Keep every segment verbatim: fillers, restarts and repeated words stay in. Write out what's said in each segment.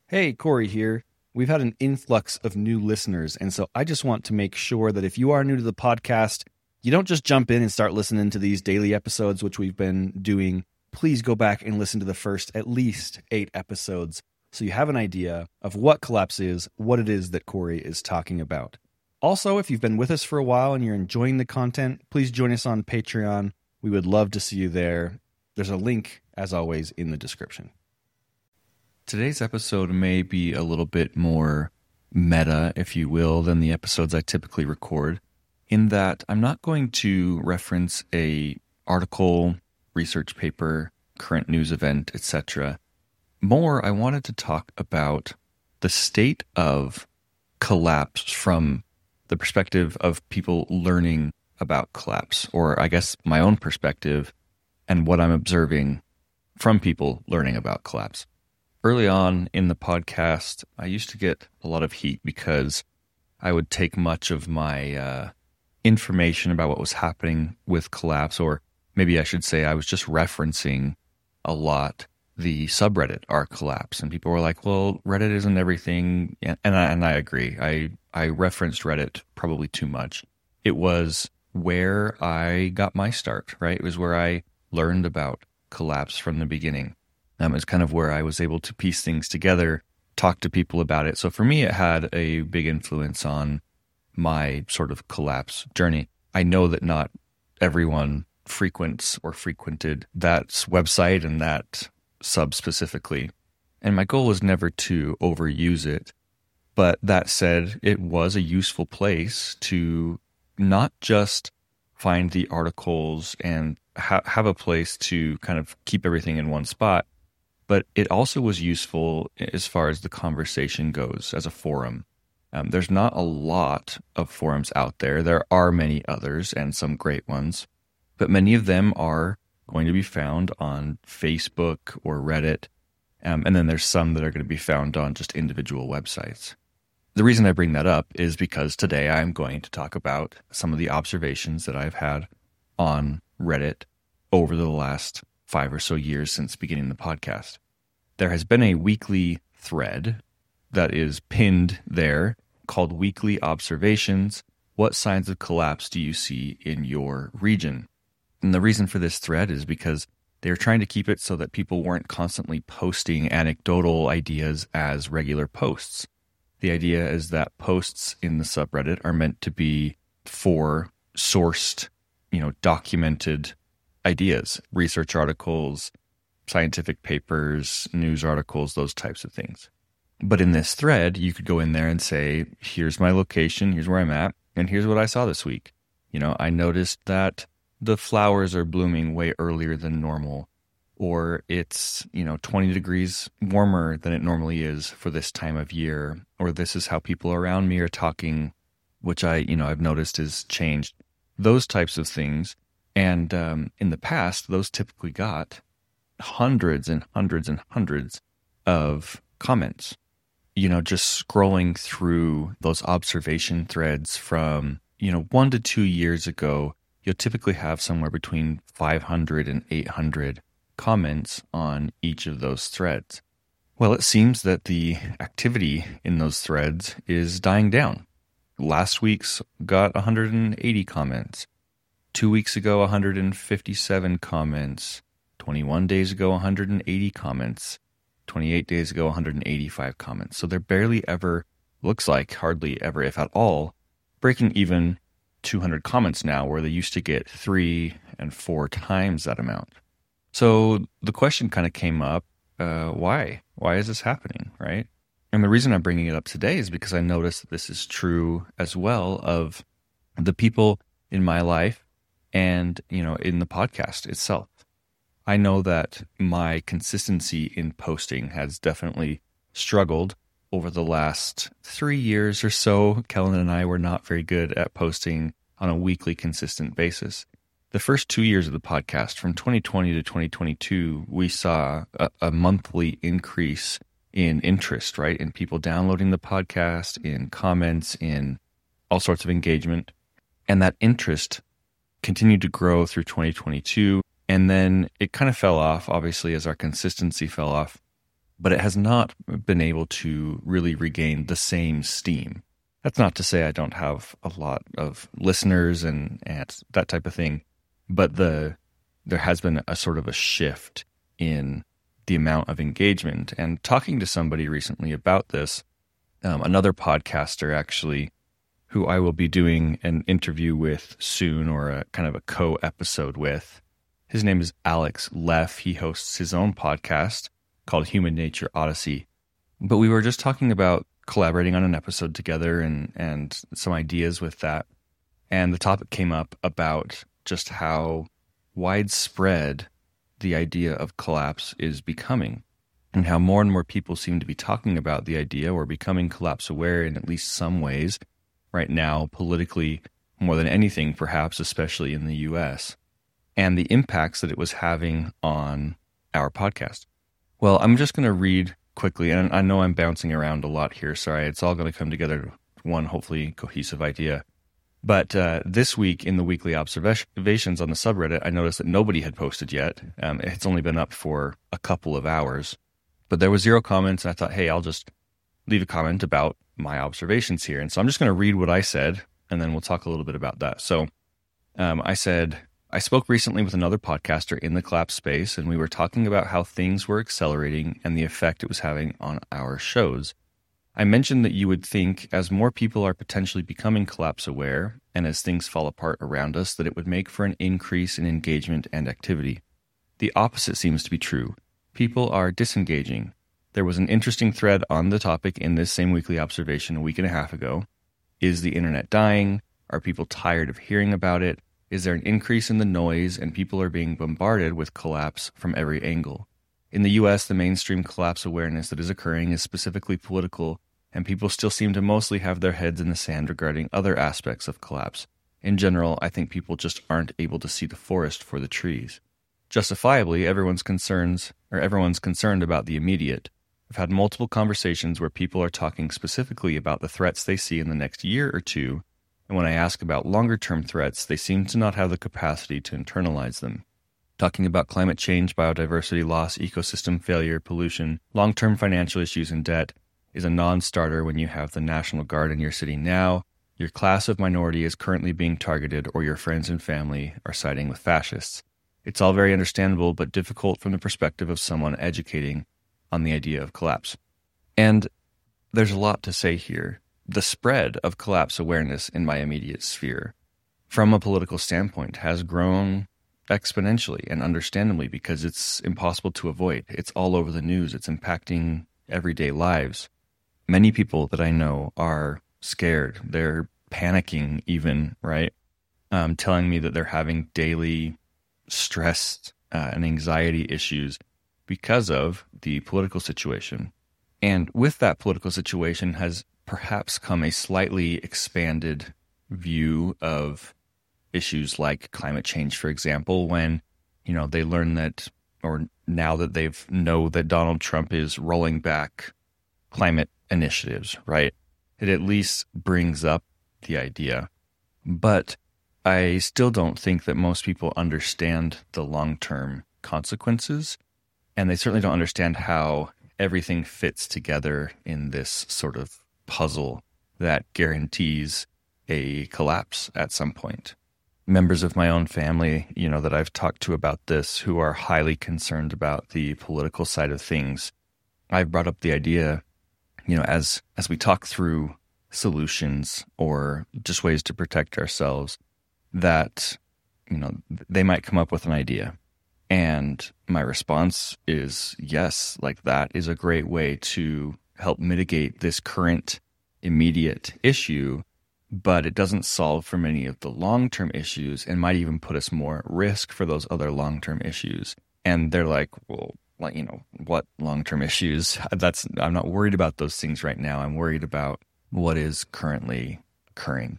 Hey, Corey here. We've had an influx of new listeners, and so I just want to make sure that if you are new to the podcast, you don't just jump in and start listening to these daily episodes, which we've been doing. Please go back and listen to the first at least eight episodes so you have an idea of what Collapse is, what it is that Corey is talking about. Also, if you've been with us for a while and you're enjoying the content, please join us on Patreon. We would love to see you there. There's a link, as always, in the description. Today's episode may be a little bit more meta, if you will, than the episodes I typically record, in that I'm not going to reference a article, research paper, current news event, et cetera. More, I wanted to talk about the state of collapse from the perspective of people learning about collapse, or I guess my own perspective and what I'm observing from people learning about collapse. Early on in the podcast, I used to get a lot of heat because I would take much of my uh, information about what was happening with collapse, or maybe I should say I was just referencing a lot the subreddit r collapse, and people were like, "Well, Reddit isn't everything," and I, and I agree. I I referenced Reddit probably too much. It was where I got my start, right? It was where I learned about collapse from the beginning. Um, it's kind of where I was able to piece things together, talk to people about it. So for me, it had a big influence on my sort of collapse journey. I know that not everyone frequents or frequented that website and that sub specifically. And my goal was never to overuse it. But that said, it was a useful place to not just find the articles and ha- have a place to kind of keep everything in one spot, but it also was useful as far as the conversation goes as a forum. Um, there's not a lot of forums out there. There are many others and some great ones, but many of them are going to be found on Facebook or Reddit. Um, and then there's some that are going to be found on just individual websites. The reason I bring that up is because today I'm going to talk about some of the observations that I've had on Reddit over the last five or so years since beginning the podcast. There has been a weekly thread that is pinned there called Weekly Observations. What signs of collapse do you see in your region? And the reason for this thread is because they were trying to keep it so that people weren't constantly posting anecdotal ideas as regular posts. The idea is that posts in the subreddit are meant to be for sourced, you know, documented ideas, research articles, scientific papers, news articles, those types of things. But in this thread, you could go in there and say, here's my location, here's where I'm at, and here's what I saw this week. You know, I noticed that the flowers are blooming way earlier than normal, or it's, you know, twenty degrees warmer than it normally is for this time of year, or this is how people around me are talking, which I, you know, I've noticed has changed. Those types of things. And um, in the past, those typically got hundreds and hundreds and hundreds of comments. You know, just scrolling through those observation threads from, you know, one to two years ago, you'll typically have somewhere between five hundred and eight hundred comments on each of those threads. Well, it seems that the activity in those threads is dying down. Last week's got one hundred eighty comments. Two weeks ago, one hundred fifty-seven comments. twenty-one days ago, one hundred eighty comments. twenty-eight days ago, one hundred eighty-five comments. So they're barely ever, looks like hardly ever, if at all, breaking even two hundred comments now, where they used to get three and four times that amount. So the question kind of came up, uh, why? Why is this happening, right? And the reason I'm bringing it up today is because I noticed that this is true as well of the people in my life and, you know, in the podcast itself. I know that my consistency in posting has definitely struggled over the last three years or so. Kellen and I were not very good at posting on a weekly consistent basis. The first two years of the podcast, from twenty twenty to twenty twenty-two, we saw a, a monthly increase in interest, right? In people downloading the podcast, in comments, in all sorts of engagement. And that interest continued to grow through twenty twenty-two. And then it kind of fell off, obviously, as our consistency fell off. but it has not been able to really regain the same steam. That's not to say I don't have a lot of listeners and, and that type of thing, but the there has been a sort of a shift in the amount of engagement. And talking to somebody recently about this, um, another podcaster actually, who I will be doing an interview with soon, or a kind of a co-episode with. His name is Alex Leff. He hosts his own podcast called Human Nature Odyssey. But we were just talking about collaborating on an episode together and, and some ideas with that. And the topic came up about just how widespread the idea of collapse is becoming, and how more and more people seem to be talking about the idea or becoming collapse aware in at least some ways right now, politically, more than anything, perhaps, especially in the U S, and the impacts that it was having on our podcast. Well, I'm just going to read quickly, and I know I'm bouncing around a lot here. Sorry, it's all going to come together to one, hopefully, cohesive idea. But uh, this week in the weekly observations on the subreddit, I noticed that nobody had posted yet. Um, it's only been up for a couple of hours, but there was zero comments, and I thought, hey, I'll just leave a comment about my observations here. And so I'm just going to read what I said, and then we'll talk a little bit about that. So um, I said, I spoke recently with another podcaster in the collapse space, and we were talking about how things were accelerating and the effect it was having on our shows. I mentioned that you would think as more people are potentially becoming collapse aware, and as things fall apart around us, that it would make for an increase in engagement and activity. The opposite seems to be true. People are disengaging. There was an interesting thread on the topic in this same weekly observation a week and a half ago. Is the internet dying? Are people tired of hearing about it? Is there an increase in the noise and people are being bombarded with collapse from every angle? In the U S, the mainstream collapse awareness that is occurring is specifically political, and people still seem to mostly have their heads in the sand regarding other aspects of collapse. In general, I think people just aren't able to see the forest for the trees. Justifiably, everyone's concerns or everyone's concerned about the immediate. I've had multiple conversations where people are talking specifically about the threats they see in the next year or two, and when I ask about longer-term threats, they seem to not have the capacity to internalize them. Talking about climate change, biodiversity loss, ecosystem failure, pollution, long-term financial issues, and debt is a non-starter when you have the National Guard in your city now, your class of minority is currently being targeted, or your friends and family are siding with fascists. It's all very understandable, but difficult from the perspective of someone educating on the idea of collapse. And there's a lot to say here. The spread of collapse awareness in my immediate sphere, from a political standpoint, has grown exponentially and understandably because it's impossible to avoid. It's all over the news. It's impacting everyday lives. Many people that I know are scared. They're panicking even, right? Um, telling me that they're having daily stress uh, and anxiety issues because of the political situation. And with that political situation has perhaps come a slightly expanded view of issues like climate change, for example, when, you know, they learn that, or now that they've know that Donald Trump is rolling back climate initiatives, right? It at least brings up the idea. But I still don't think that most people understand the long-term consequences, and they certainly don't understand how everything fits together in this sort of puzzle that guarantees a collapse at some point. Members of my own family, you know, that I've talked to about this, who are highly concerned about the political side of things, I've brought up the idea, you know, as as we talk through solutions or just ways to protect ourselves, that, you know, they might come up with an idea. And my response is, yes, like that is a great way to help mitigate this current immediate issue, but it doesn't solve for many of the long-term issues and might even put us more at risk for those other long-term issues. And they're like, well, like, you know, what long-term issues? That's, I'm not worried about those things right now. I'm worried about what is currently occurring.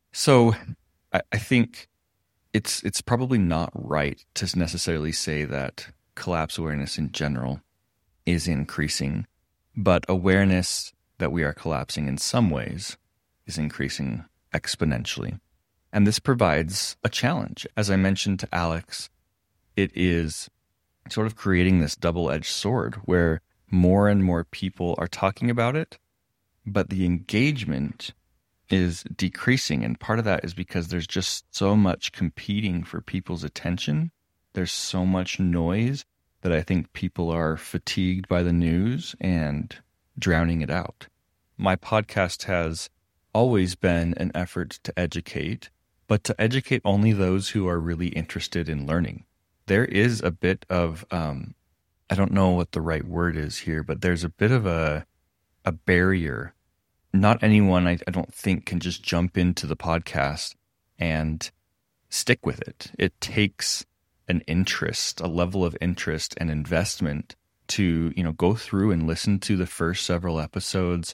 So I, I think it's it's probably not right to necessarily say that collapse awareness in general is increasing, but awareness that we are collapsing in some ways is increasing exponentially. And this provides a challenge. As I mentioned to Alex, it is sort of creating this double-edged sword where more and more people are talking about it, but the engagement is decreasing. And part of that is because there's just so much competing for people's attention. There's so much noise that I think people are fatigued by the news and drowning it out. My podcast has always been an effort to educate, but to educate only those who are really interested in learning. There is a bit of, um, I don't know what the right word is here, but there's a bit of a a barrier. Not anyone, I, I don't think, can just jump into the podcast and stick with it. It takes an interest, a level of interest and investment to, you know, go through and listen to the first several episodes,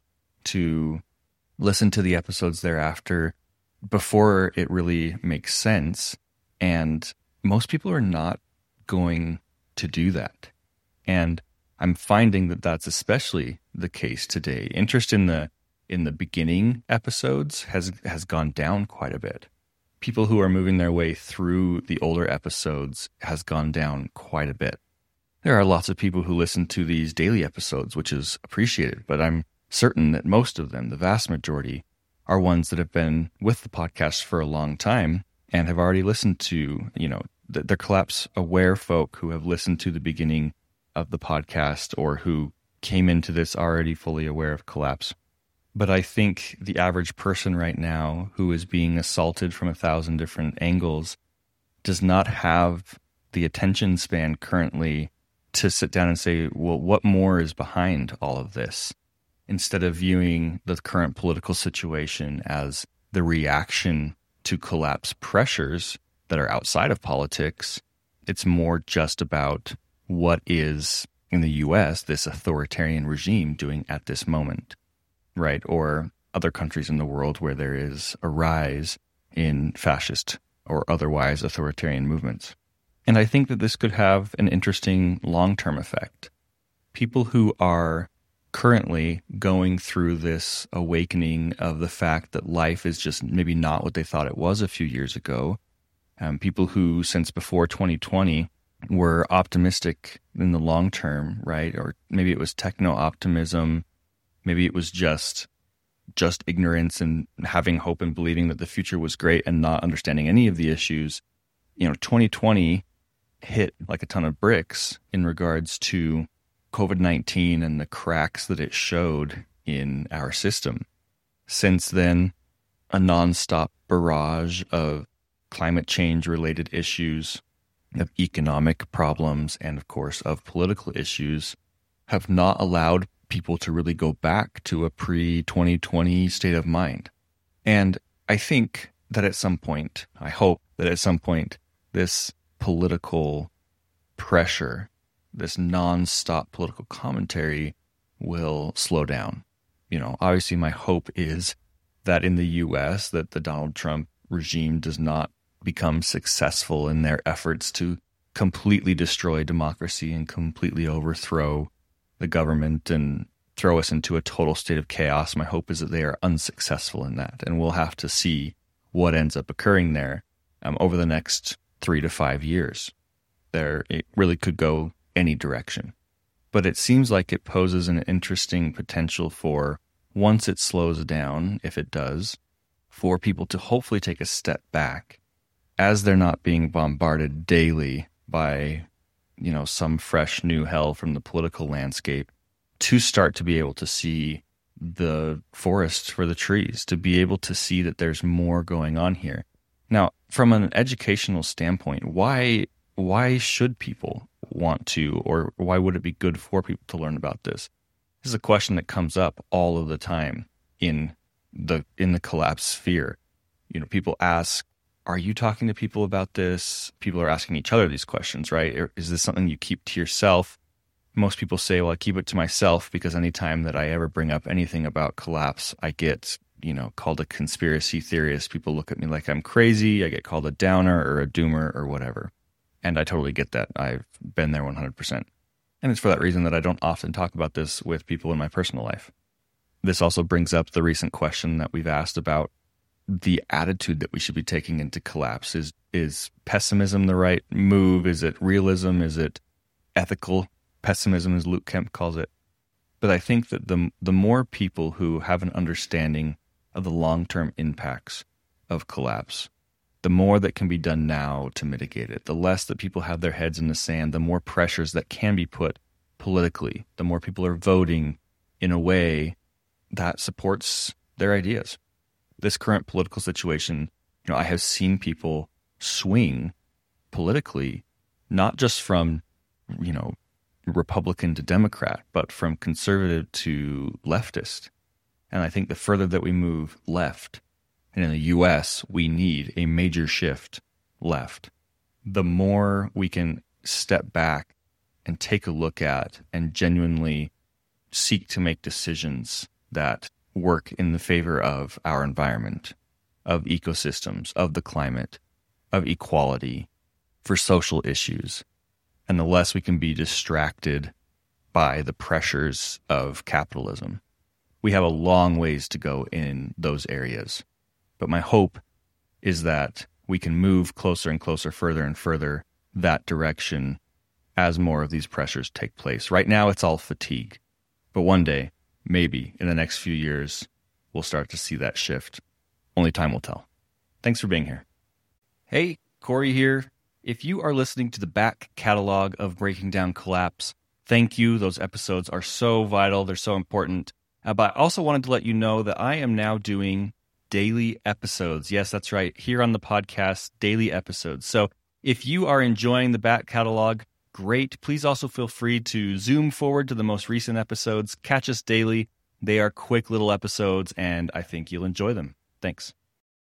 to listen to the episodes thereafter before it really makes sense. And most people are not going to do that. And I'm finding that that's especially the case today. Interest in the in the beginning episodes has has gone down quite a bit. People who are moving their way through the older episodes has gone down quite a bit. There are lots of people who listen to these daily episodes, which is appreciated, but I'm certain that most of them, the vast majority, are ones that have been with the podcast for a long time and have already listened to, you know, they're collapse aware folk who have listened to the beginning of the podcast or who came into this already fully aware of collapse. But I think the average person right now who is being assaulted from a thousand different angles does not have the attention span currently to sit down and say, well, what more is behind all of this? Instead of viewing the current political situation as the reaction to collapse pressures that are outside of politics, it's more just about what is, in the U S, this authoritarian regime doing at this moment, right? Or other countries in the world where there is a rise in fascist or otherwise authoritarian movements. And I think that this could have an interesting long-term effect. People who are currently going through this awakening of the fact that life is just maybe not what they thought it was a few years ago, um, people who since before twenty twenty were optimistic in the long term, right? Or maybe it was techno-optimism. Maybe it was just just ignorance and having hope and believing that the future was great and not understanding any of the issues. You know, twenty twenty hit like a ton of bricks in regards to COVID nineteen and the cracks that it showed in our system. Since then, a nonstop barrage of climate change related issues, of economic problems, and of course of political issues have not allowed people to really go back to a pre twenty twenty state of mind. And I think that at some point, I hope that at some point, this political pressure, this nonstop political commentary will slow down. You know, obviously my hope is that in the U S, that the Donald Trump regime does not become successful in their efforts to completely destroy democracy and completely overthrow the government and throw us into a total state of chaos. My hope is that they are unsuccessful in that, and we'll have to see what ends up occurring there um, over the next three to five years. There, it really could go any direction. But it seems like it poses an interesting potential for, once it slows down, if it does, for people to hopefully take a step back as they're not being bombarded daily by, you know, some fresh new hell from the political landscape, to start to be able to see the forest for the trees, to be able to see that there's more going on here. Now, from an educational standpoint, why why should people want to, or why would it be good for people to learn about this? This is a question that comes up all of the time in the in the collapse sphere. You know, people ask, are you talking to people about this? People are asking each other these questions, right? Or is this something you keep to yourself? Most people say, well, I keep it to myself because anytime that I ever bring up anything about collapse, I get, you know, called a conspiracy theorist. People look at me like I'm crazy. I get called a downer or a doomer or whatever. And I totally get that. I've been there one hundred percent. And it's for that reason that I don't often talk about this with people in my personal life. This also brings up the recent question that we've asked about the attitude that we should be taking into collapse. Is is pessimism the right move? Is it realism? Is it ethical pessimism, as Luke Kemp calls it? But I think that the the more people who have an understanding of the long-term impacts of collapse, the more that can be done now to mitigate it. The less that people have their heads in the sand, the more pressures that can be put politically, the more people are voting in a way that supports their ideas. This current political situation, you know, I have seen people swing politically, not just from, you know, Republican to Democrat, but from conservative to leftist. And I think the further that we move left, and in the U S, we need a major shift left, the more we can step back and take a look at and genuinely seek to make decisions that work in the favor of our environment, of ecosystems, of the climate, of equality, for social issues. And the less we can be distracted by the pressures of capitalism. We have a long ways to go in those areas. But my hope is that we can move closer and closer, further and further that direction as more of these pressures take place. Right now, it's all fatigue. But one day, maybe in the next few years, we'll start to see that shift. Only time will tell. Thanks for being here. Hey, Corey here. If you are listening to the back catalog of Breaking Down Collapse, thank you. Those episodes are so vital. They're so important. Uh, but I also wanted to let you know that I am now doing daily episodes. Yes, that's right. Here on the podcast, daily episodes. So if you are enjoying the back catalog, great. Please also feel free to zoom forward to the most recent episodes. Catch us daily. They are quick little episodes, and I think you'll enjoy them. Thanks.